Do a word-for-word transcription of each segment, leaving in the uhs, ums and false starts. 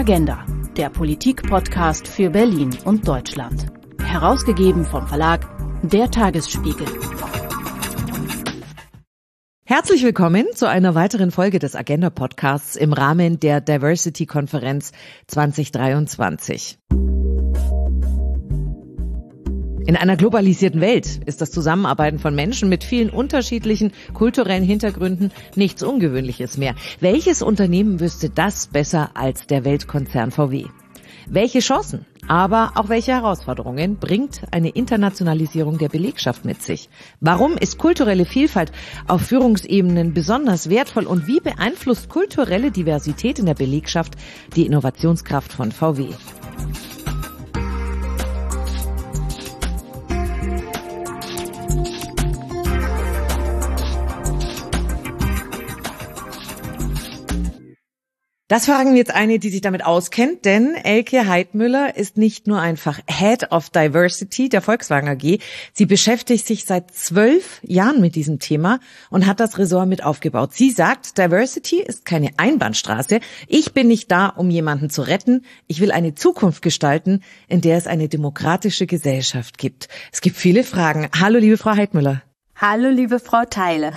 Agenda, der Politik-Podcast für Berlin und Deutschland. Herausgegeben vom Verlag Der Tagesspiegel. Herzlich willkommen zu einer weiteren Folge des Agenda-Podcasts im Rahmen der Diversity-Konferenz zwanzig dreiundzwanzig. In einer globalisierten Welt ist das Zusammenarbeiten von Menschen mit vielen unterschiedlichen kulturellen Hintergründen nichts Ungewöhnliches mehr. Welches Unternehmen wüsste das besser als der Weltkonzern V W? Welche Chancen, aber auch welche Herausforderungen bringt eine Internationalisierung der Belegschaft mit sich? Warum ist kulturelle Vielfalt auf Führungsebenen besonders wertvoll und wie beeinflusst kulturelle Diversität in der Belegschaft die Innovationskraft von V W? Das fragen wir jetzt eine, die sich damit auskennt, denn Elke Heidmüller ist nicht nur einfach Head of Diversity der Volkswagen A G. Sie beschäftigt sich seit zwölf Jahren mit diesem Thema und hat das Ressort mit aufgebaut. Sie sagt, Diversity ist keine Einbahnstraße. Ich bin nicht da, um jemanden zu retten. Ich will eine Zukunft gestalten, in der es eine demokratische Gesellschaft gibt. Es gibt viele Fragen. Hallo, liebe Frau Heidmüller. Hallo, liebe Frau Theile.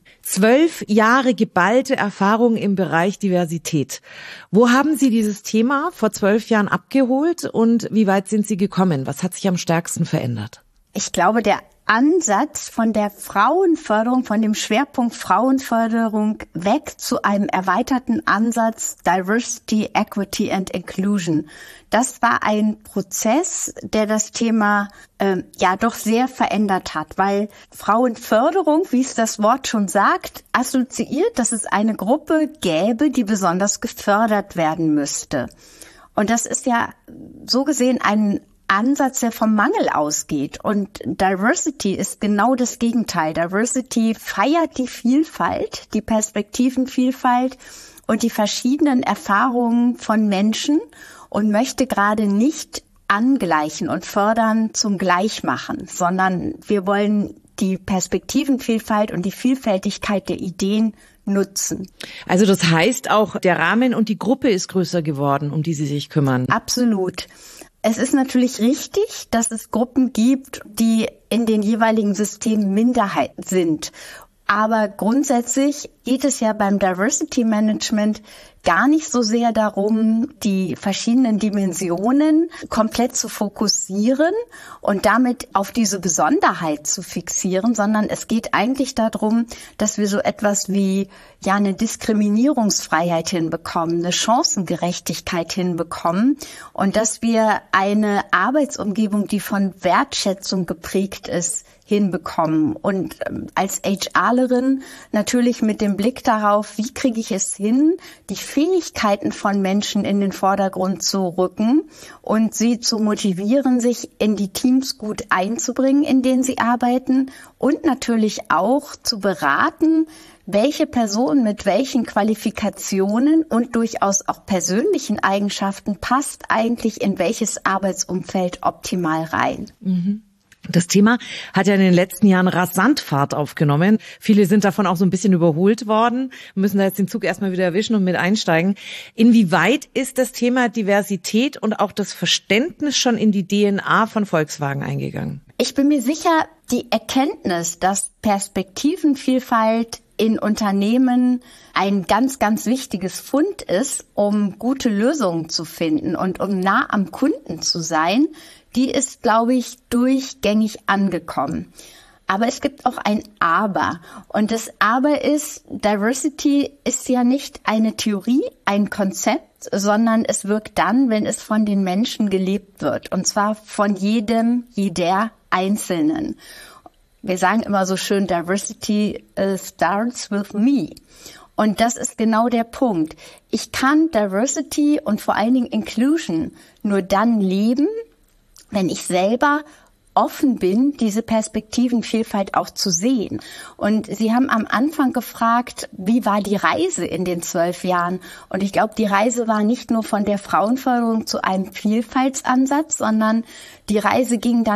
Zwölf Jahre geballte Erfahrung im Bereich Diversität. Wo haben Sie dieses Thema vor zwölf Jahren abgeholt und wie weit sind Sie gekommen? Was hat sich am stärksten verändert? Ich glaube, der Ansatz von der Frauenförderung, von dem Schwerpunkt Frauenförderung weg zu einem erweiterten Ansatz Diversity, Equity and Inclusion. Das war ein Prozess, der das Thema äh, ja doch sehr verändert hat, weil Frauenförderung, wie es das Wort schon sagt, assoziiert, dass es eine Gruppe gäbe, die besonders gefördert werden müsste. Und das ist ja so gesehen ein Ansatz, der vom Mangel ausgeht. Und Diversity ist genau das Gegenteil. Diversity feiert die Vielfalt, die Perspektivenvielfalt und die verschiedenen Erfahrungen von Menschen und möchte gerade nicht angleichen und fördern zum Gleichmachen, sondern wir wollen die Perspektivenvielfalt und die Vielfältigkeit der Ideen nutzen. Also das heißt auch, der Rahmen und die Gruppe ist größer geworden, um die Sie sich kümmern. Absolut. Es ist natürlich richtig, dass es Gruppen gibt, die in den jeweiligen Systemen Minderheiten sind. Aber grundsätzlich geht es ja beim Diversity Management gar nicht so sehr darum, die verschiedenen Dimensionen komplett zu fokussieren und damit auf diese Besonderheit zu fixieren, sondern es geht eigentlich darum, dass wir so etwas wie ja eine Diskriminierungsfreiheit hinbekommen, eine Chancengerechtigkeit hinbekommen und dass wir eine Arbeitsumgebung, die von Wertschätzung geprägt ist, hinbekommen. Und als HRlerin natürlich mit dem Blick darauf, wie kriege ich es hin, die Fähigkeiten von Menschen in den Vordergrund zu rücken und sie zu motivieren, sich in die Teams gut einzubringen, in denen sie arbeiten und natürlich auch zu beraten, welche Person mit welchen Qualifikationen und durchaus auch persönlichen Eigenschaften passt eigentlich in welches Arbeitsumfeld optimal rein. Mhm. Das Thema hat ja in den letzten Jahren rasant Fahrt aufgenommen. Viele sind davon auch so ein bisschen überholt worden, müssen da jetzt den Zug erstmal wieder erwischen und mit einsteigen. Inwieweit ist das Thema Diversität und auch das Verständnis schon in die D N A von Volkswagen eingegangen? Ich bin mir sicher, die Erkenntnis, dass Perspektivenvielfalt in Unternehmen ein ganz, ganz wichtiges Fund ist, um gute Lösungen zu finden und um nah am Kunden zu sein, die ist, glaube ich, durchgängig angekommen. Aber es gibt auch ein Aber. Und das Aber ist, Diversity ist ja nicht eine Theorie, ein Konzept, sondern es wirkt dann, wenn es von den Menschen gelebt wird. Und zwar von jedem, jeder Einzelnen. Wir sagen immer so schön, Diversity uh, starts with me. Und das ist genau der Punkt. Ich kann Diversity und vor allen Dingen Inclusion nur dann leben, wenn ich selber offen bin, diese Perspektivenvielfalt auch zu sehen. Und Sie haben am Anfang gefragt, wie war die Reise in den zwölf Jahren? Und ich glaube, die Reise war nicht nur von der Frauenförderung zu einem Vielfaltsansatz, sondern die Reise ging dann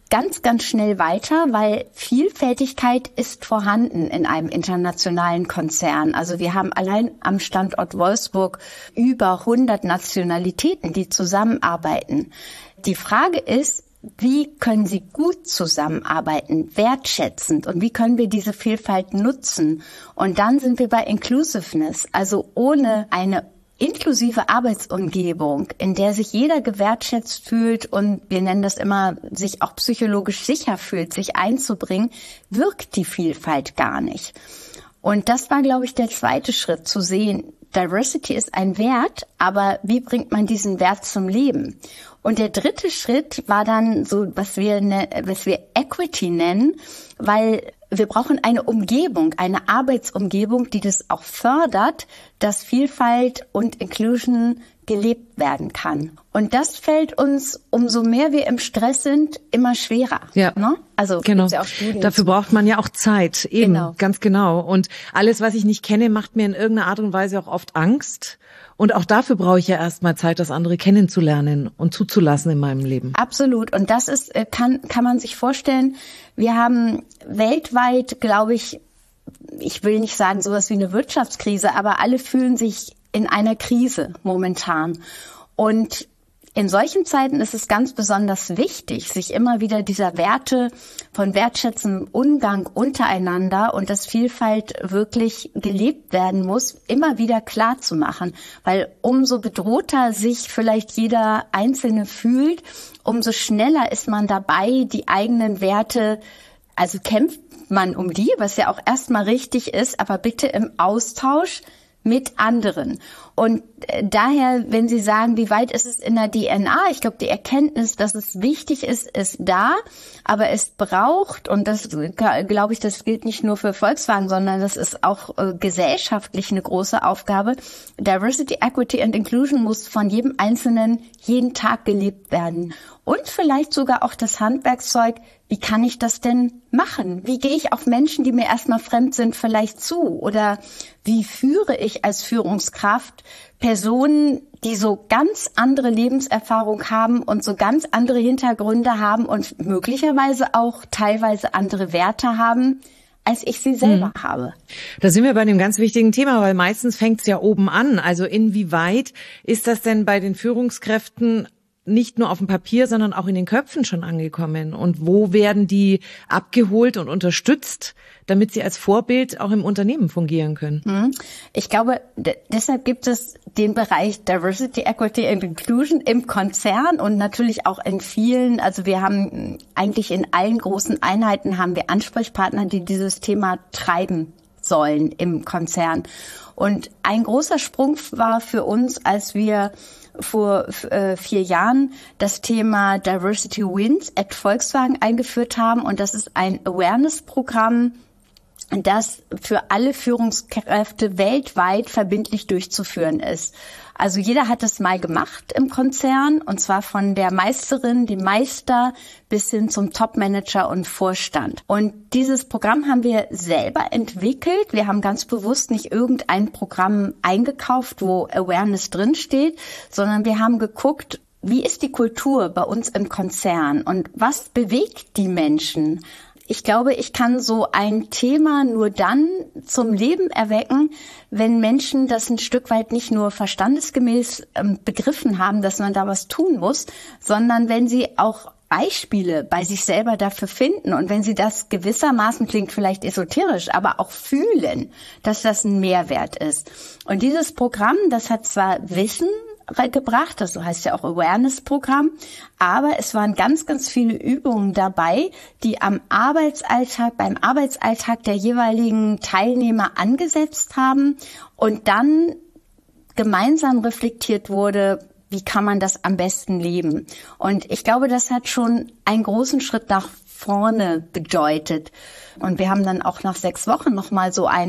ganz, ganz schnell weiter, weil Vielfältigkeit ist vorhanden in einem internationalen Konzern. Also wir haben allein am Standort Wolfsburg über hundert Nationalitäten, die zusammenarbeiten. Die Frage ist, wie können sie gut zusammenarbeiten, wertschätzend, und wie können wir diese Vielfalt nutzen? Und dann sind wir bei Inclusiveness, also ohne eine inklusive Arbeitsumgebung, in der sich jeder gewertschätzt fühlt und wir nennen das immer, sich auch psychologisch sicher fühlt, sich einzubringen, wirkt die Vielfalt gar nicht. Und das war, glaube ich, der zweite Schritt, zu sehen, Diversity ist ein Wert, aber wie bringt man diesen Wert zum Leben? Und der dritte Schritt war dann so, was wir, was wir Equity nennen, weil wir brauchen eine Umgebung, eine Arbeitsumgebung, die das auch fördert, dass Vielfalt und Inclusion gelebt werden kann. Und das fällt uns, umso mehr wir im Stress sind, immer schwerer. Ja, ne? Also genau. Ja auch Studien Dafür zu. braucht man ja auch Zeit. Eben, Genau. Ganz genau. Und alles, was ich nicht kenne, macht mir in irgendeiner Art und Weise auch oft Angst. Und auch dafür brauche ich ja erstmal Zeit, das andere kennenzulernen und zuzulassen in meinem Leben. Absolut. Und das ist, kann, kann man sich vorstellen, wir haben weltweit, glaube ich, ich will nicht sagen sowas wie eine Wirtschaftskrise, aber alle fühlen sich in einer Krise momentan. Und in solchen Zeiten ist es ganz besonders wichtig, sich immer wieder dieser Werte von wertschätzendem Umgang untereinander und dass Vielfalt wirklich gelebt werden muss, immer wieder klar zu machen. Weil umso bedrohter sich vielleicht jeder Einzelne fühlt, umso schneller ist man dabei, die eigenen Werte, also kämpft man um die, was ja auch erstmal richtig ist, aber bitte im Austausch mit anderen. Und äh, daher, wenn Sie sagen, wie weit ist es in der D N A? Ich glaube, die Erkenntnis, dass es wichtig ist, ist da, aber es braucht, und das glaube ich, das gilt nicht nur für Volkswagen, sondern das ist auch äh, gesellschaftlich eine große Aufgabe. Diversity, Equity and Inclusion muss von jedem Einzelnen jeden Tag gelebt werden. Und vielleicht sogar auch das Handwerkszeug, wie kann ich das denn machen? Wie gehe ich auf Menschen, die mir erstmal fremd sind, vielleicht zu? Oder wie führe ich als Führungskraft Personen, die so ganz andere Lebenserfahrung haben und so ganz andere Hintergründe haben und möglicherweise auch teilweise andere Werte haben, als ich sie selber hm. habe. Da sind wir bei einem ganz wichtigen Thema, weil meistens fängt es ja oben an. Also inwieweit ist das denn bei den Führungskräften nicht nur auf dem Papier, sondern auch in den Köpfen schon angekommen? Und wo werden die abgeholt und unterstützt, damit sie als Vorbild auch im Unternehmen fungieren können? Ich glaube, d- deshalb gibt es den Bereich Diversity, Equity and Inclusion im Konzern und natürlich auch in vielen, also wir haben eigentlich in allen großen Einheiten haben wir Ansprechpartner, die dieses Thema treiben sollen im Konzern. Und ein großer Sprung war für uns, als wir vor äh, vier Jahren das Thema Diversity Wins at Volkswagen eingeführt haben. Und das ist ein Awareness-Programm, das für alle Führungskräfte weltweit verbindlich durchzuführen ist. Also jeder hat das mal gemacht im Konzern, und zwar von der Meisterin, dem Meister bis hin zum Topmanager und Vorstand. Und dieses Programm haben wir selber entwickelt. Wir haben ganz bewusst nicht irgendein Programm eingekauft, wo Awareness drinsteht, sondern wir haben geguckt, wie ist die Kultur bei uns im Konzern und was bewegt die Menschen? Ich glaube, ich kann so ein Thema nur dann zum Leben erwecken, wenn Menschen das ein Stück weit nicht nur verstandesgemäß ähm, begriffen haben, dass man da was tun muss, sondern wenn sie auch Beispiele bei sich selber dafür finden und wenn sie das gewissermaßen, klingt vielleicht esoterisch, aber auch fühlen, dass das ein Mehrwert ist. Und dieses Programm, das hat zwar Wissen gebracht, das heißt ja auch Awareness-Programm, aber es waren ganz, ganz viele Übungen dabei, die am Arbeitsalltag, beim Arbeitsalltag der jeweiligen Teilnehmer angesetzt haben und dann gemeinsam reflektiert wurde, wie kann man das am besten leben. Und ich glaube, das hat schon einen großen Schritt nach vorne bedeutet. Und wir haben dann auch nach sechs Wochen nochmal so ein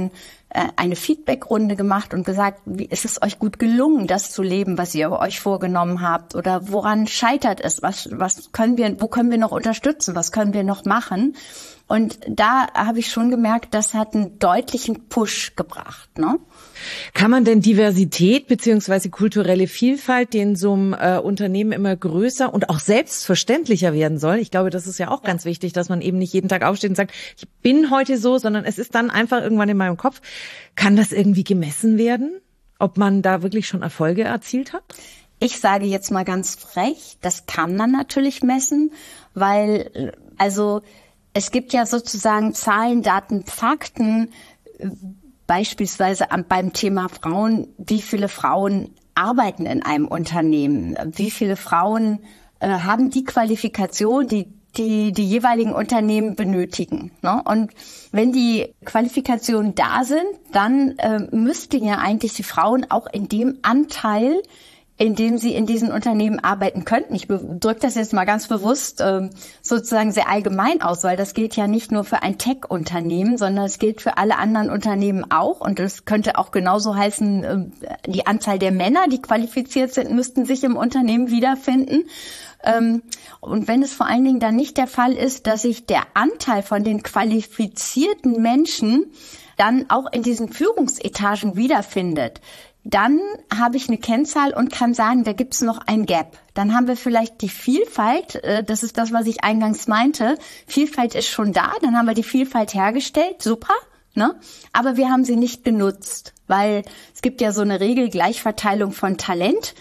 äh, eine Feedbackrunde gemacht und gesagt, wie ist es euch gut gelungen, das zu leben, was ihr euch vorgenommen habt? Oder woran scheitert es? Was, was können wir, wo können wir noch unterstützen? Was können wir noch machen? Und da habe ich schon gemerkt, das hat einen deutlichen Push gebracht, ne? Kann man denn Diversität beziehungsweise kulturelle Vielfalt, die in so einem äh, Unternehmen immer größer und auch selbstverständlicher werden soll, ich glaube, das ist ja auch ganz wichtig, dass man eben nicht jeden Tag aufsteht und sagt, ich bin heute so, sondern es ist dann einfach irgendwann in meinem Kopf. Kann das irgendwie gemessen werden, ob man da wirklich schon Erfolge erzielt hat? Ich sage jetzt mal ganz frech, das kann man natürlich messen, weil also es gibt ja sozusagen Zahlen, Daten, Fakten, beispielsweise beim Thema Frauen, wie viele Frauen arbeiten in einem Unternehmen, wie viele Frauen äh, haben die Qualifikation, die die die jeweiligen Unternehmen benötigen, ne? Und wenn die Qualifikationen da sind, dann äh, müssten ja eigentlich die Frauen auch in dem Anteil, in dem sie in diesen Unternehmen arbeiten könnten. Ich drücke das jetzt mal ganz bewusst äh, sozusagen sehr allgemein aus, weil das gilt ja nicht nur für ein Tech-Unternehmen, sondern es gilt für alle anderen Unternehmen auch. Und das könnte auch genauso heißen, äh, die Anzahl der Männer, die qualifiziert sind, müssten sich im Unternehmen wiederfinden. Ähm, und wenn es vor allen Dingen dann nicht der Fall ist, dass sich der Anteil von den qualifizierten Menschen dann auch in diesen Führungsetagen wiederfindet, dann habe ich eine Kennzahl und kann sagen, da gibt es noch ein Gap. Dann haben wir vielleicht die Vielfalt, das ist das, was ich eingangs meinte. Vielfalt ist schon da, dann haben wir die Vielfalt hergestellt, super, ne? Aber wir haben sie nicht genutzt, weil es gibt ja so eine Regel, Gleichverteilung von Talent.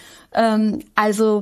Also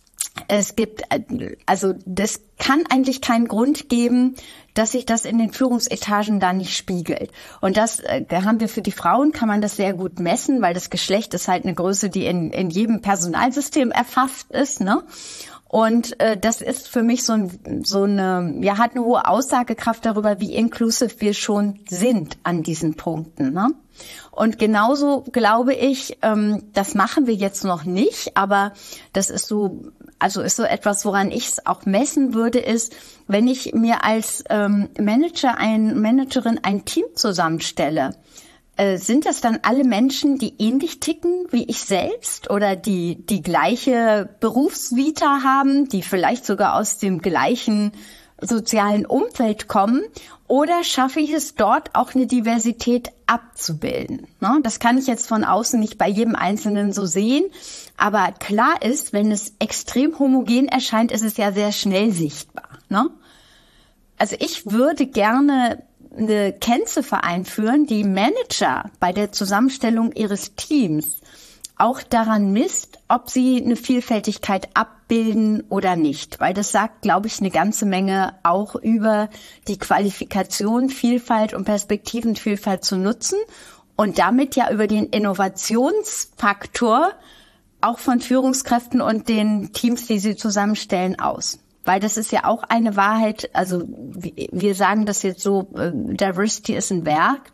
es gibt, also das kann eigentlich keinen Grund geben, dass sich das in den Führungsetagen da nicht spiegelt. Und das äh, haben wir für die Frauen, kann man das sehr gut messen, weil das Geschlecht ist halt eine Größe, die in, in jedem Personalsystem erfasst ist, ne? Und äh, das ist für mich so, ein, so eine, ja, hat eine hohe Aussagekraft darüber, wie inclusive wir schon sind an diesen Punkten, ne? Und genauso glaube ich, ähm, das machen wir jetzt noch nicht, aber das ist so, also ist so etwas, woran ich es auch messen würde, ist, wenn ich mir als ähm, Manager, ein Managerin ein Team zusammenstelle, äh, sind das dann alle Menschen, die ähnlich ticken wie ich selbst oder die die gleiche Berufsvita haben, die vielleicht sogar aus dem gleichen sozialen Umfeld kommen, oder schaffe ich es dort auch eine Diversität abzubilden? Ne? Das kann ich jetzt von außen nicht bei jedem Einzelnen so sehen, aber klar ist, wenn es extrem homogen erscheint, ist es ja sehr schnell sichtbar. Ne? Also ich würde gerne eine Kennziffer einführen, die Manager bei der Zusammenstellung ihres Teams auch daran misst, ob sie eine Vielfältigkeit abbilden oder nicht. Weil das sagt, glaube ich, eine ganze Menge auch über die Qualifikation, Vielfalt und Perspektivenvielfalt zu nutzen und damit ja über den Innovationsfaktor auch von Führungskräften und den Teams, die sie zusammenstellen, aus. Weil das ist ja auch eine Wahrheit, also wir sagen das jetzt so, Diversity ist ein Werk.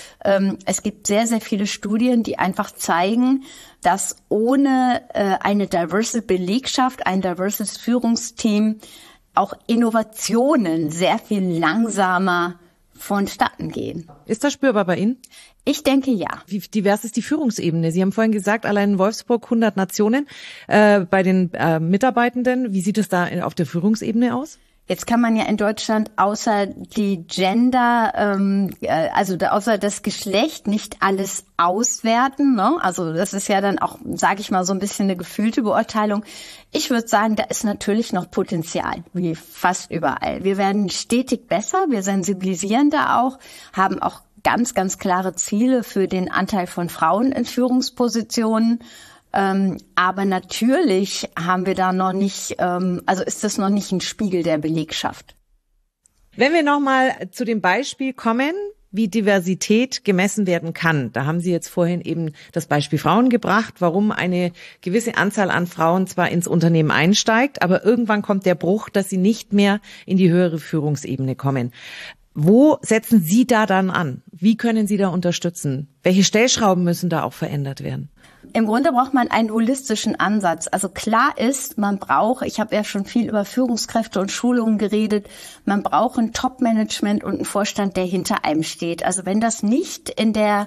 Es gibt sehr, sehr viele Studien, die einfach zeigen, dass ohne eine diverse Belegschaft, ein diverses Führungsteam auch Innovationen sehr viel langsamer vonstatten gehen. Ist das spürbar bei Ihnen? Ich denke, ja. Wie divers ist die Führungsebene? Sie haben vorhin gesagt, allein in Wolfsburg hundert Nationen äh, bei den äh, Mitarbeitenden. Wie sieht es da auf der Führungsebene aus? Jetzt kann man ja in Deutschland außer die Gender, ähm, also außer das Geschlecht nicht alles auswerten, ne? Also das ist ja dann auch, sage ich mal, so ein bisschen eine gefühlte Beurteilung. Ich würde sagen, da ist natürlich noch Potenzial, wie fast überall. Wir werden stetig besser, wir sensibilisieren da auch, haben auch ganz, ganz klare Ziele für den Anteil von Frauen in Führungspositionen. Ähm, aber natürlich haben wir da noch nicht, ähm, also ist das noch nicht ein Spiegel der Belegschaft. Wenn wir nochmal zu dem Beispiel kommen, wie Diversität gemessen werden kann. Da haben Sie jetzt vorhin eben das Beispiel Frauen gebracht, warum eine gewisse Anzahl an Frauen zwar ins Unternehmen einsteigt, aber irgendwann kommt der Bruch, dass sie nicht mehr in die höhere Führungsebene kommen. Wo setzen Sie da dann an? Wie können Sie da unterstützen? Welche Stellschrauben müssen da auch verändert werden? Im Grunde braucht man einen holistischen Ansatz. Also klar ist, man braucht, ich habe ja schon viel über Führungskräfte und Schulungen geredet, man braucht ein Top-Management und einen Vorstand, der hinter einem steht. Also wenn das nicht in der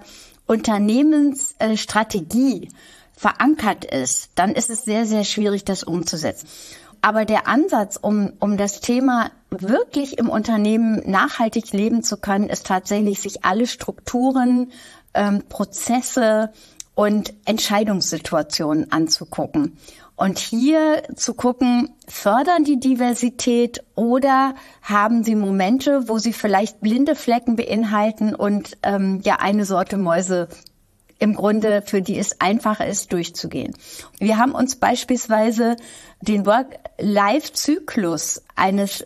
Unternehmensstrategie verankert ist, dann ist es sehr, sehr schwierig, das umzusetzen. Aber der Ansatz, um, um das Thema wirklich im Unternehmen nachhaltig leben zu können, ist tatsächlich, sich alle Strukturen, ähm, Prozesse und Entscheidungssituationen anzugucken. Und hier zu gucken, fördern die Diversität oder haben sie Momente, wo sie vielleicht blinde Flecken beinhalten und ähm, ja eine Sorte Mäuse im Grunde, für die es einfacher ist, durchzugehen. Wir haben uns beispielsweise den Work-Life-Zyklus eines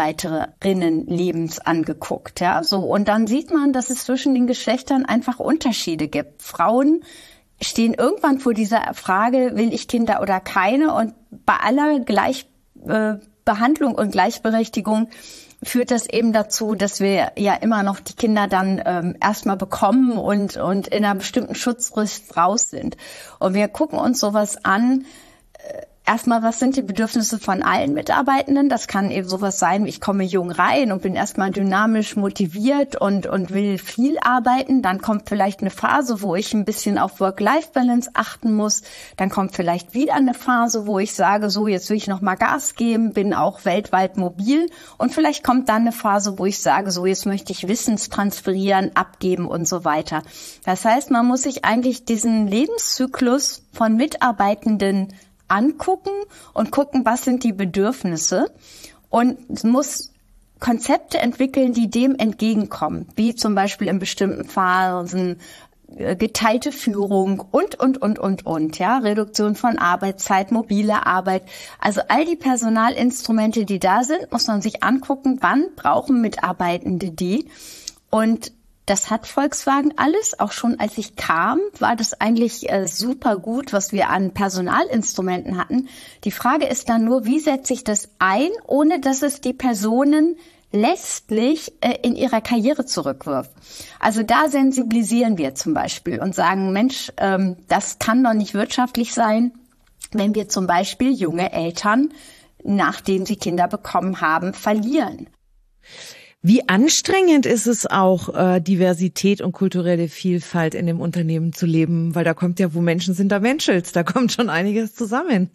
Mitarbeiterinnenlebens angeguckt, ja, so. Und dann sieht man, dass es zwischen den Geschlechtern einfach Unterschiede gibt. Frauen stehen irgendwann vor dieser Frage, will ich Kinder oder keine? Und bei aller Gleichbehandlung und Gleichberechtigung führt das eben dazu, dass wir ja immer noch die Kinder dann ähm, erstmal bekommen und und in einer bestimmten Schutzfrist raus sind. Und wir gucken uns sowas an. Äh, Erstmal, was sind die Bedürfnisse von allen Mitarbeitenden? Das kann eben sowas sein, wie ich komme jung rein und bin erstmal dynamisch motiviert und und will viel arbeiten. Dann kommt vielleicht eine Phase, wo ich ein bisschen auf Work-Life-Balance achten muss. Dann kommt vielleicht wieder eine Phase, wo ich sage, so, jetzt will ich noch mal Gas geben, bin auch weltweit mobil. Und vielleicht kommt dann eine Phase, wo ich sage, so, jetzt möchte ich Wissens transferieren, abgeben und so weiter. Das heißt, man muss sich eigentlich diesen Lebenszyklus von Mitarbeitenden angucken und gucken, was sind die Bedürfnisse, und muss Konzepte entwickeln, die dem entgegenkommen, wie zum Beispiel in bestimmten Phasen geteilte Führung und, und, und, und, und, ja, Reduktion von Arbeitszeit, mobile Arbeit. Also all die Personalinstrumente, die da sind, muss man sich angucken, wann brauchen Mitarbeitende die. Und das hat Volkswagen alles. Auch schon als ich kam, war das eigentlich äh, super gut, was wir an Personalinstrumenten hatten. Die Frage ist dann nur, wie setze ich das ein, ohne dass es die Personen letztlich äh, in ihrer Karriere zurückwirft. Also da sensibilisieren wir zum Beispiel und sagen, Mensch, ähm, das kann doch nicht wirtschaftlich sein, wenn wir zum Beispiel junge Eltern, nachdem sie Kinder bekommen haben, verlieren. Wie anstrengend ist es auch, äh, Diversität und kulturelle Vielfalt in dem Unternehmen zu leben? Weil da kommt ja, wo Menschen sind, da menschelt's. Da kommt schon einiges zusammen.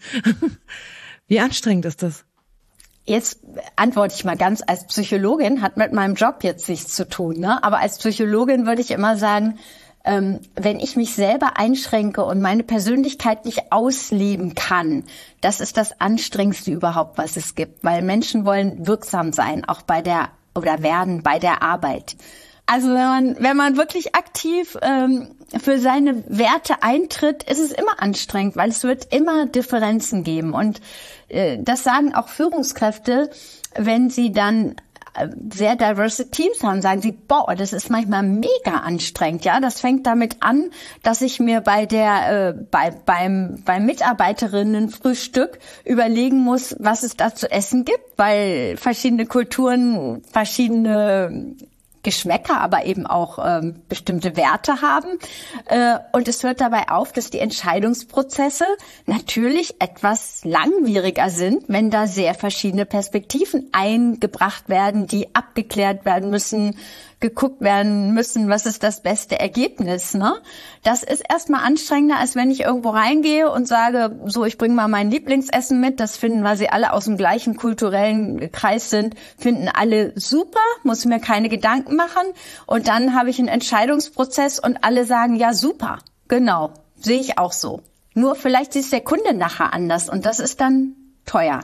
Wie anstrengend ist das? Jetzt antworte ich mal ganz, als Psychologin hat mit meinem Job jetzt nichts zu tun, ne? Aber als Psychologin würde ich immer sagen, ähm, wenn ich mich selber einschränke und meine Persönlichkeit nicht ausleben kann, das ist das Anstrengendste überhaupt, was es gibt. Weil Menschen wollen wirksam sein, auch bei der oder werden bei der Arbeit. Also wenn man wenn man wirklich aktiv ähm, für seine Werte eintritt, ist es immer anstrengend, weil es wird immer Differenzen geben. Und äh, das sagen auch Führungskräfte, wenn sie dann äh, sehr diverse Teams haben, sagen sie, boah, das ist manchmal mega anstrengend. Ja, das fängt damit an, dass ich mir bei der äh, bei beim beim Mitarbeiterinnenfrühstück überlegen muss, was es da zu essen gibt, weil verschiedene Kulturen verschiedene Geschmäcker, aber eben auch ähm, bestimmte Werte haben. Äh, und es hört dabei auf, dass die Entscheidungsprozesse natürlich etwas langwieriger sind, wenn da sehr verschiedene Perspektiven eingebracht werden, die abgeklärt werden müssen, geguckt werden müssen, was ist das beste Ergebnis, ne? Das ist erstmal anstrengender, als wenn ich irgendwo reingehe und sage, so, ich bringe mal mein Lieblingsessen mit, das finden, weil sie alle aus dem gleichen kulturellen Kreis sind, finden alle super, muss mir keine Gedanken machen, und dann habe ich einen Entscheidungsprozess und alle sagen, ja, super, genau, sehe ich auch so. Nur vielleicht sieht es der Kunde nachher anders und das ist dann teuer.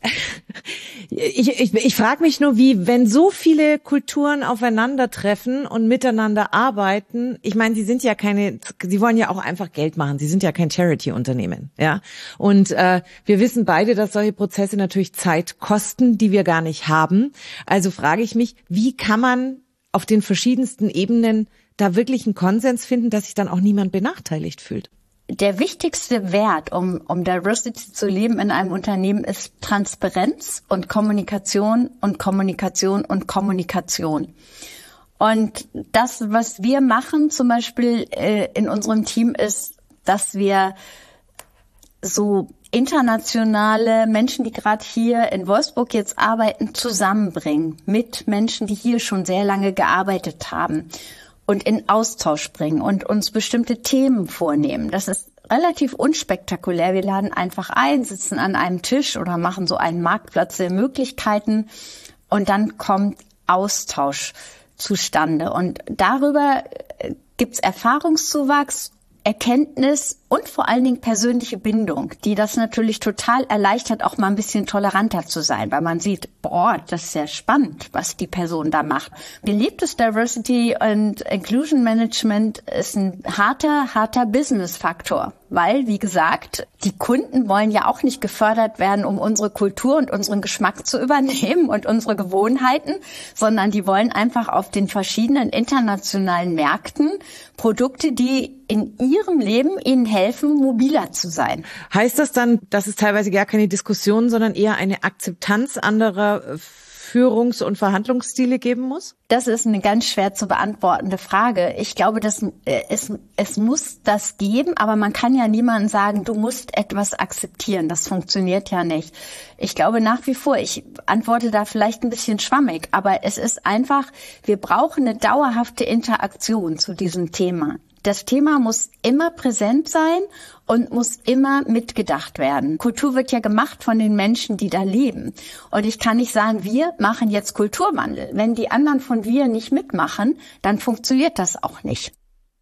Ich, ich, ich frage mich nur, wie, wenn so viele Kulturen aufeinandertreffen und miteinander arbeiten, ich meine, sie sind ja keine, sie wollen ja auch einfach Geld machen, sie sind ja kein Charity-Unternehmen, ja. Und äh, wir wissen beide, dass solche Prozesse natürlich Zeit kosten, die wir gar nicht haben. Also frage ich mich, wie kann man auf den verschiedensten Ebenen da wirklich einen Konsens finden, dass sich dann auch niemand benachteiligt fühlt? Der wichtigste Wert, um, um Diversity zu leben in einem Unternehmen, ist Transparenz und Kommunikation und Kommunikation und Kommunikation. Und das, was wir machen, zum Beispiel äh, in unserem Team, ist dass wir so internationale Menschen, die gerade hier in Wolfsburg jetzt arbeiten, zusammenbringen mit Menschen, die hier schon sehr lange gearbeitet haben und in Austausch bringen und uns bestimmte Themen vornehmen. Das ist relativ unspektakulär. Wir laden einfach ein, sitzen an einem Tisch oder machen so einen Marktplatz der Möglichkeiten und dann kommt Austausch zustande. Und darüber gibt's Erfahrungszuwachs, Erkenntnis und vor allen Dingen persönliche Bindung, die das natürlich total erleichtert, auch mal ein bisschen toleranter zu sein, weil man sieht, boah, das ist ja spannend, was die Person da macht. Gelebtes Diversity und Inclusion Management ist ein harter, harter Business-Faktor, weil, wie gesagt, die Kunden wollen ja auch nicht gefördert werden, um unsere Kultur und unseren Geschmack zu übernehmen und unsere Gewohnheiten, sondern die wollen einfach auf den verschiedenen internationalen Märkten Produkte, die in ihrem Leben ihnen helfen, mobiler zu sein. Heißt das dann, dass es teilweise gar keine Diskussion, sondern eher eine Akzeptanz anderer Führungs- und Verhandlungsstile geben muss? Das ist eine ganz schwer zu beantwortende Frage. Ich glaube, dass es, es muss das geben, aber man kann ja niemandem sagen, du musst etwas akzeptieren. Das funktioniert ja nicht. Ich glaube nach wie vor, ich antworte da vielleicht ein bisschen schwammig, aber es ist einfach, wir brauchen eine dauerhafte Interaktion zu diesem Thema. Das Thema muss immer präsent sein und muss immer mitgedacht werden. Kultur wird ja gemacht von den Menschen, die da leben. Und ich kann nicht sagen, wir machen jetzt Kulturwandel. Wenn die anderen von wir nicht mitmachen, dann funktioniert das auch nicht.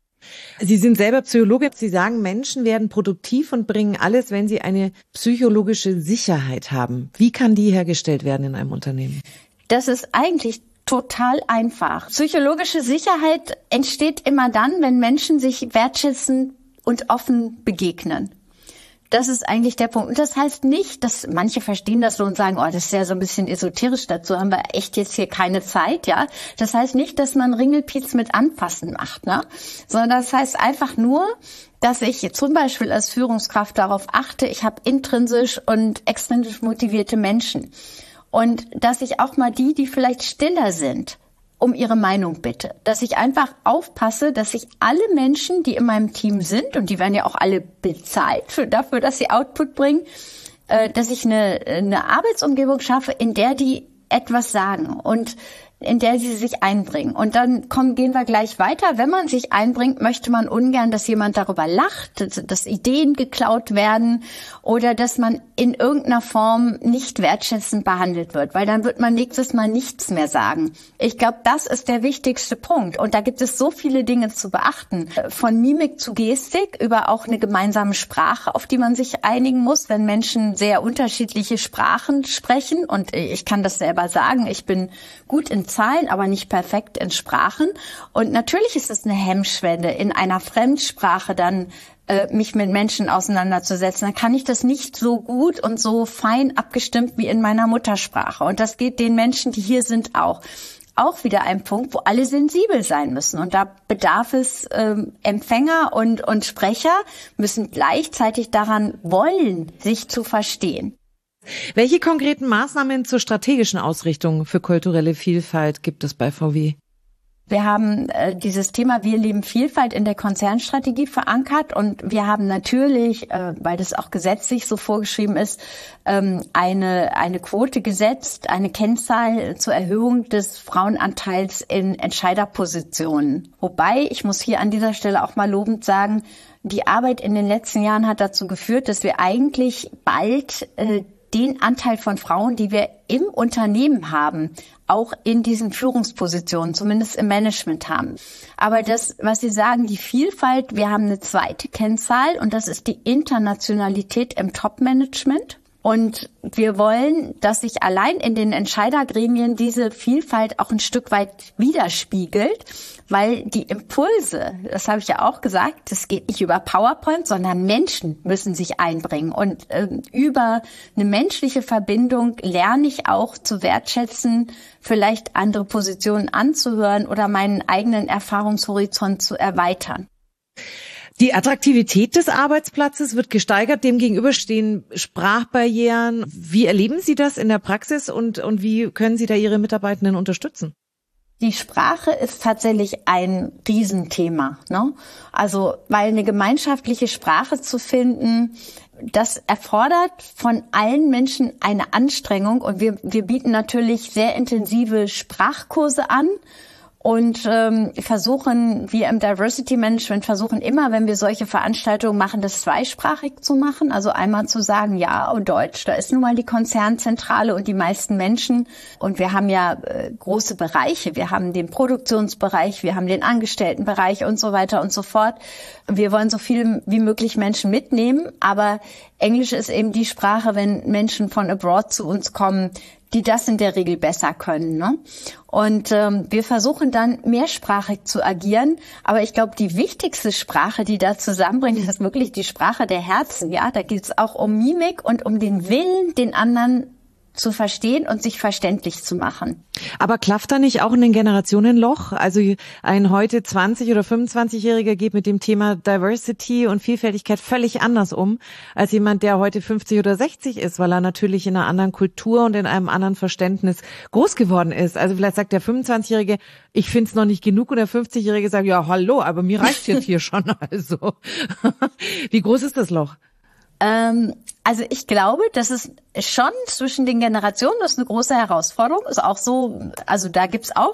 Sie sind selber Psychologe. Sie sagen, Menschen werden produktiv und bringen alles, wenn sie eine psychologische Sicherheit haben. Wie kann die hergestellt werden in einem Unternehmen? Das ist eigentlich total einfach. Psychologische Sicherheit entsteht immer dann, wenn Menschen sich wertschätzen und offen begegnen. Das ist eigentlich der Punkt. Und das heißt nicht, dass manche verstehen das so und sagen, oh, das ist ja so ein bisschen esoterisch, dazu haben wir echt jetzt hier keine Zeit, ja. Das heißt nicht, dass man Ringelpiez mit Anfassen macht, ne? Sondern das heißt einfach nur, dass ich zum Beispiel als Führungskraft darauf achte, ich habe intrinsisch und extrinsisch motivierte Menschen. Und dass ich auch mal die, die vielleicht stiller sind, um ihre Meinung bitte. Dass ich einfach aufpasse, dass ich alle Menschen, die in meinem Team sind, und die werden ja auch alle bezahlt für, dafür, dass sie Output bringen, äh, dass ich eine, eine Arbeitsumgebung schaffe, in der die etwas sagen und in der sie sich einbringen. Und dann kommen, gehen wir gleich weiter. Wenn man sich einbringt, möchte man ungern, dass jemand darüber lacht, dass, dass Ideen geklaut werden oder dass man in irgendeiner Form nicht wertschätzend behandelt wird, weil dann wird man nächstes Mal nichts mehr sagen. Ich glaube, das ist der wichtigste Punkt. Und da gibt es so viele Dinge zu beachten. Von Mimik zu Gestik über auch eine gemeinsame Sprache, auf die man sich einigen muss, wenn Menschen sehr unterschiedliche Sprachen sprechen. Und ich kann das selber sagen, ich bin gut in Zahlen, aber nicht perfekt in Sprachen. Und natürlich ist es eine Hemmschwelle, in einer Fremdsprache dann äh, mich mit Menschen auseinanderzusetzen. Dann kann ich das nicht so gut und so fein abgestimmt wie in meiner Muttersprache. Und das geht den Menschen, die hier sind, auch. Auch wieder ein Punkt, wo alle sensibel sein müssen. Und da bedarf es ähm, Empfänger und, und Sprecher müssen gleichzeitig daran wollen, sich zu verstehen. Welche konkreten Maßnahmen zur strategischen Ausrichtung für kulturelle Vielfalt gibt es bei V W? Wir haben äh, dieses Thema Wir leben Vielfalt in der Konzernstrategie verankert und wir haben natürlich, äh, weil das auch gesetzlich so vorgeschrieben ist, ähm, eine eine Quote gesetzt, eine Kennzahl zur Erhöhung des Frauenanteils in Entscheiderpositionen. Wobei, ich muss hier an dieser Stelle auch mal lobend sagen, die Arbeit in den letzten Jahren hat dazu geführt, dass wir eigentlich bald äh, den Anteil von Frauen, die wir im Unternehmen haben, auch in diesen Führungspositionen, zumindest im Management haben. Aber das, was Sie sagen, die Vielfalt, wir haben eine zweite Kennzahl und das ist die Internationalität im Top-Management. Und wir wollen, dass sich allein in den Entscheidergremien diese Vielfalt auch ein Stück weit widerspiegelt, weil die Impulse, das habe ich ja auch gesagt, das geht nicht über PowerPoint, sondern Menschen müssen sich einbringen. Und ähm, über eine menschliche Verbindung lerne ich auch zu wertschätzen, vielleicht andere Positionen anzuhören oder meinen eigenen Erfahrungshorizont zu erweitern. Die Attraktivität des Arbeitsplatzes wird gesteigert, dem gegenüber stehen Sprachbarrieren. Wie erleben Sie das in der Praxis und, und wie können Sie da Ihre Mitarbeitenden unterstützen? Die Sprache ist tatsächlich ein Riesenthema, ne? Also, weil eine gemeinschaftliche Sprache zu finden, das erfordert von allen Menschen eine Anstrengung, und wir, wir bieten natürlich sehr intensive Sprachkurse an. Und ähm, versuchen, wir im Diversity Management versuchen immer, wenn wir solche Veranstaltungen machen, das zweisprachig zu machen. Also einmal zu sagen, ja, und Deutsch, da ist nun mal die Konzernzentrale und die meisten Menschen. Und wir haben ja äh, große Bereiche. Wir haben den Produktionsbereich, wir haben den Angestelltenbereich und so weiter und so fort. Wir wollen so viel wie möglich Menschen mitnehmen. Aber Englisch ist eben die Sprache, wenn Menschen von abroad zu uns kommen, die das in der Regel besser können, ne? Und ähm, wir versuchen dann mehrsprachig zu agieren, aber ich glaube, die wichtigste Sprache, die da zusammenbringt, ist wirklich die Sprache der Herzen, ja? Da geht es auch um Mimik und um den Willen, den anderen zu verstehen und sich verständlich zu machen. Aber klafft da nicht auch ein Generationenloch? Also ein heute zwanzig- oder fünfundzwanzigjähriger geht mit dem Thema Diversity und Vielfältigkeit völlig anders um, als jemand, der heute fünfzig oder sechzig ist, weil er natürlich in einer anderen Kultur und in einem anderen Verständnis groß geworden ist. Also vielleicht sagt der fünfundzwanzigjährige, ich finde es noch nicht genug, und der fünfzigjährige sagt, ja, hallo, aber mir reicht's jetzt hier schon. Also wie groß ist das Loch? Ähm, also ich glaube, das ist schon zwischen den Generationen, das ist eine große Herausforderung. Ist auch so, also da gibt's auch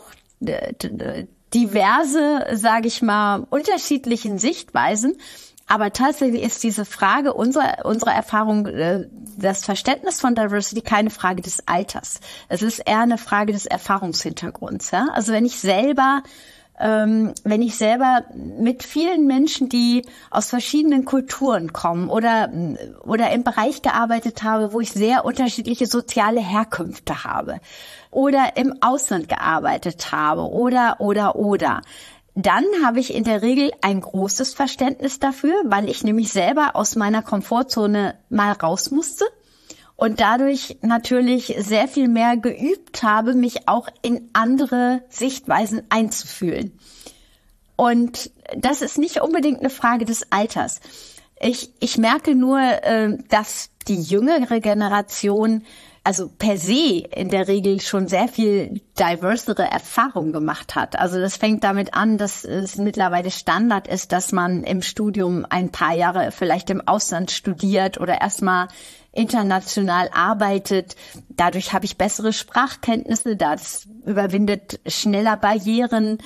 diverse, sage ich mal, unterschiedlichen Sichtweisen. Aber tatsächlich ist diese Frage unserer unserer Erfahrung, das Verständnis von Diversity, keine Frage des Alters. Es ist eher eine Frage des Erfahrungshintergrunds. Ja? Also wenn ich selber Ähm, wenn ich selber mit vielen Menschen, die aus verschiedenen Kulturen kommen oder oder im Bereich gearbeitet habe, wo ich sehr unterschiedliche soziale Herkünfte habe oder im Ausland gearbeitet habe oder oder oder dann habe ich in der Regel ein großes Verständnis dafür, weil ich nämlich selber aus meiner Komfortzone mal raus musste. Und dadurch natürlich sehr viel mehr geübt habe, mich auch in andere Sichtweisen einzufühlen. Und das ist nicht unbedingt eine Frage des Alters. Ich, ich merke nur, dass die jüngere Generation also per se in der Regel schon sehr viel diversere Erfahrungen gemacht hat. Also das fängt damit an, dass es mittlerweile Standard ist, dass man im Studium ein paar Jahre vielleicht im Ausland studiert oder erstmal international arbeitet. Dadurch habe ich bessere Sprachkenntnisse, das überwindet schneller Barrieren.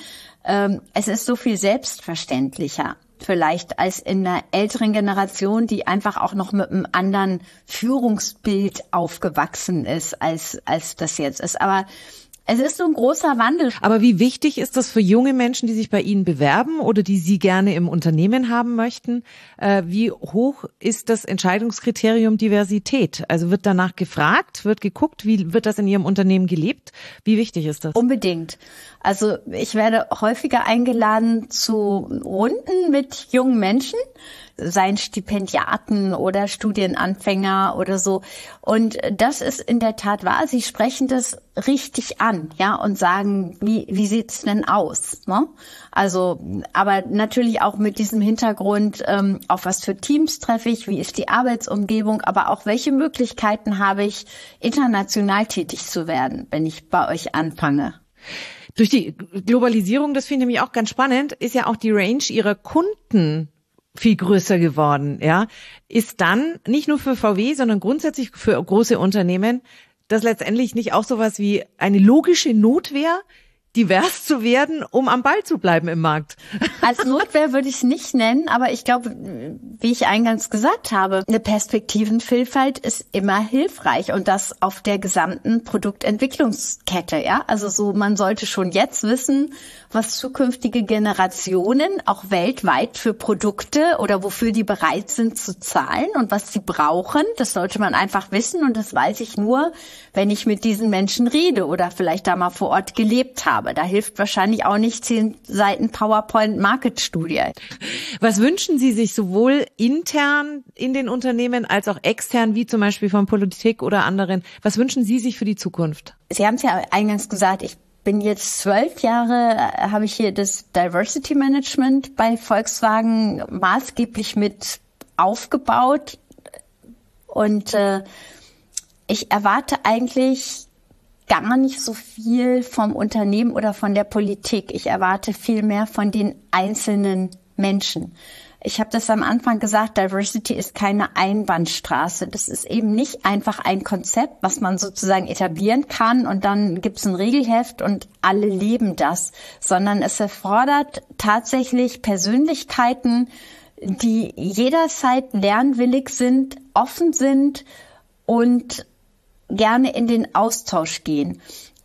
Es ist so viel selbstverständlicher vielleicht als in einer älteren Generation, die einfach auch noch mit einem anderen Führungsbild aufgewachsen ist, als als das jetzt ist. Aber es ist so ein großer Wandel. Aber wie wichtig ist das für junge Menschen, die sich bei Ihnen bewerben oder die Sie gerne im Unternehmen haben möchten? Äh, wie hoch ist das Entscheidungskriterium Diversität? Also wird danach gefragt, wird geguckt, wie wird das in Ihrem Unternehmen gelebt? Wie wichtig ist das? Unbedingt. Also ich werde häufiger eingeladen zu Runden mit jungen Menschen, seien Stipendiaten oder Studienanfänger oder so. Und das ist in der Tat wahr. Sie sprechen das richtig an, ja, und sagen, wie, wie sieht's denn aus, ne? Also, aber natürlich auch mit diesem Hintergrund, ähm, auf was für Teams treffe ich, wie ist die Arbeitsumgebung, aber auch welche Möglichkeiten habe ich, international tätig zu werden, wenn ich bei euch anfange. Durch die Globalisierung, das finde ich nämlich auch ganz spannend, ist ja auch die Range Ihrer Kunden viel größer geworden, ja. Ist dann nicht nur für V W, sondern grundsätzlich für große Unternehmen das letztendlich nicht auch sowas wie eine logische Notwehr, divers zu werden, um am Ball zu bleiben im Markt? Als Notwehr würde ich es nicht nennen, aber ich glaube, wie ich eingangs gesagt habe, eine Perspektivenvielfalt ist immer hilfreich und das auf der gesamten Produktentwicklungskette, ja. Also so, man sollte schon jetzt wissen, was zukünftige Generationen auch weltweit für Produkte oder wofür die bereit sind zu zahlen und was sie brauchen. Das sollte man einfach wissen und das weiß ich nur, wenn ich mit diesen Menschen rede oder vielleicht da mal vor Ort gelebt habe. Da hilft wahrscheinlich auch nicht zehn Seiten PowerPoint-Market-Studie. Was wünschen Sie sich sowohl intern in den Unternehmen als auch extern, wie zum Beispiel von Politik oder anderen? Was wünschen Sie sich für die Zukunft? Sie haben es ja eingangs gesagt, ich bin jetzt zwölf Jahre, habe ich hier das Diversity Management bei Volkswagen maßgeblich mit aufgebaut und äh, ich erwarte eigentlich gar nicht so viel vom Unternehmen oder von der Politik. Ich erwarte viel mehr von den einzelnen Menschen. Ich habe das am Anfang gesagt, Diversity ist keine Einbahnstraße. Das ist eben nicht einfach ein Konzept, was man sozusagen etablieren kann und dann gibt's ein Regelheft und alle leben das, sondern es erfordert tatsächlich Persönlichkeiten, die jederzeit lernwillig sind, offen sind und gerne in den Austausch gehen.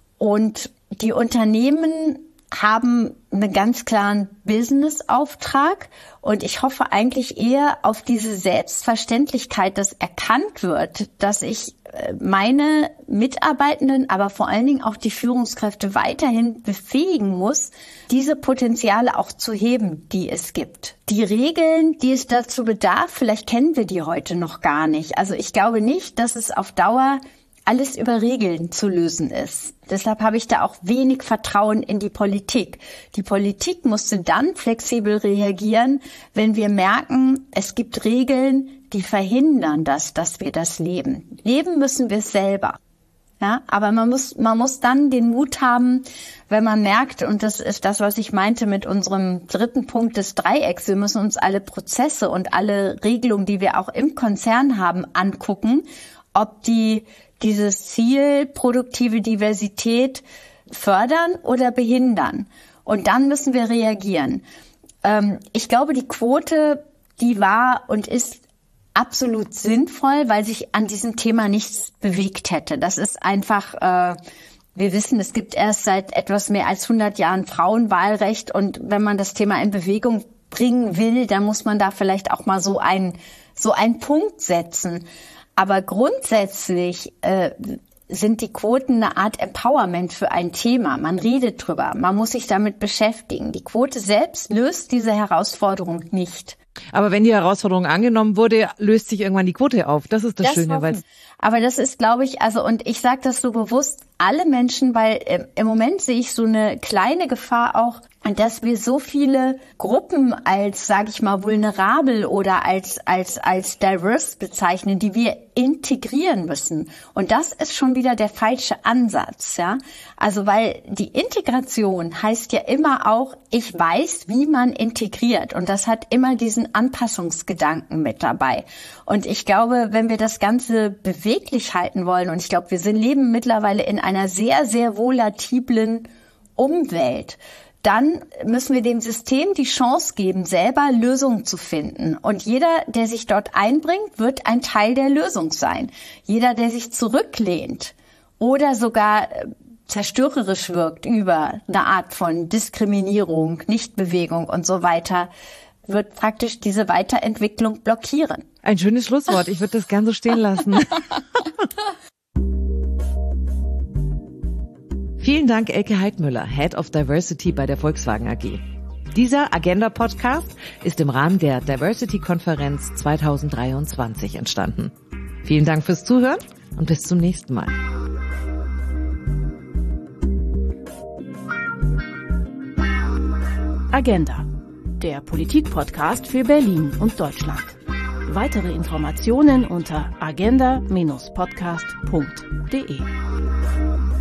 Und die Unternehmen haben einen ganz klaren Business-Auftrag und ich hoffe eigentlich eher auf diese Selbstverständlichkeit, dass erkannt wird, dass ich meine Mitarbeitenden, aber vor allen Dingen auch die Führungskräfte weiterhin befähigen muss, diese Potenziale auch zu heben, die es gibt. Die Regeln, die es dazu bedarf, vielleicht kennen wir die heute noch gar nicht. Also ich glaube nicht, dass es auf Dauer alles über Regeln zu lösen ist. Deshalb habe ich da auch wenig Vertrauen in die Politik. Die Politik musste dann flexibel reagieren, wenn wir merken, es gibt Regeln, die verhindern das, dass wir das leben. Leben müssen wir selber. Ja, aber man muss, man muss dann den Mut haben, wenn man merkt, und das ist das, was ich meinte mit unserem dritten Punkt des Dreiecks, wir müssen uns alle Prozesse und alle Regelungen, die wir auch im Konzern haben, angucken, ob die dieses Ziel produktive Diversität fördern oder behindern. Und dann müssen wir reagieren. Ähm, ich glaube, die Quote, die war und ist absolut sinnvoll, weil sich an diesem Thema nichts bewegt hätte. Das ist einfach, äh, wir wissen, es gibt erst seit etwas mehr als hundert Jahren Frauenwahlrecht. Und wenn man das Thema in Bewegung bringen will, dann muss man da vielleicht auch mal so einen, so einen Punkt setzen. Aber grundsätzlich äh, sind die Quoten eine Art Empowerment für ein Thema. Man redet drüber, man muss sich damit beschäftigen. Die Quote selbst löst diese Herausforderung nicht. Aber wenn die Herausforderung angenommen wurde, löst sich irgendwann die Quote auf. Das ist das, das Schöne. Weil Aber das ist, glaube ich, also und ich sage das so bewusst, alle Menschen, weil äh, im Moment sehe ich so eine kleine Gefahr auch, dass wir so viele Gruppen als, sage ich mal, vulnerabel oder als als als diverse bezeichnen, die wir integrieren müssen. Und das ist schon wieder der falsche Ansatz, ja. Also weil die Integration heißt ja immer auch, ich weiß, wie man integriert. Und das hat immer diesen Anpassungsgedanken mit dabei. Und ich glaube, wenn wir das Ganze beweglich halten wollen, und ich glaube, wir sind leben mittlerweile in einer sehr, sehr volatiblen Umwelt, dann müssen wir dem System die Chance geben, selber Lösungen zu finden. Und jeder, der sich dort einbringt, wird ein Teil der Lösung sein. Jeder, der sich zurücklehnt oder sogar zerstörerisch wirkt über eine Art von Diskriminierung, Nichtbewegung und so weiter, wird praktisch diese Weiterentwicklung blockieren. Ein schönes Schlusswort. Ich würde das gern so stehen lassen. Vielen Dank, Elke Heidmüller, Head of Diversity bei der Volkswagen A G. Dieser Agenda-Podcast ist im Rahmen der Diversity-Konferenz zwanzig dreiundzwanzig entstanden. Vielen Dank fürs Zuhören und bis zum nächsten Mal. Agenda, der Politik-Podcast für Berlin und Deutschland. Weitere Informationen unter agenda Bindestrich podcast punkt de.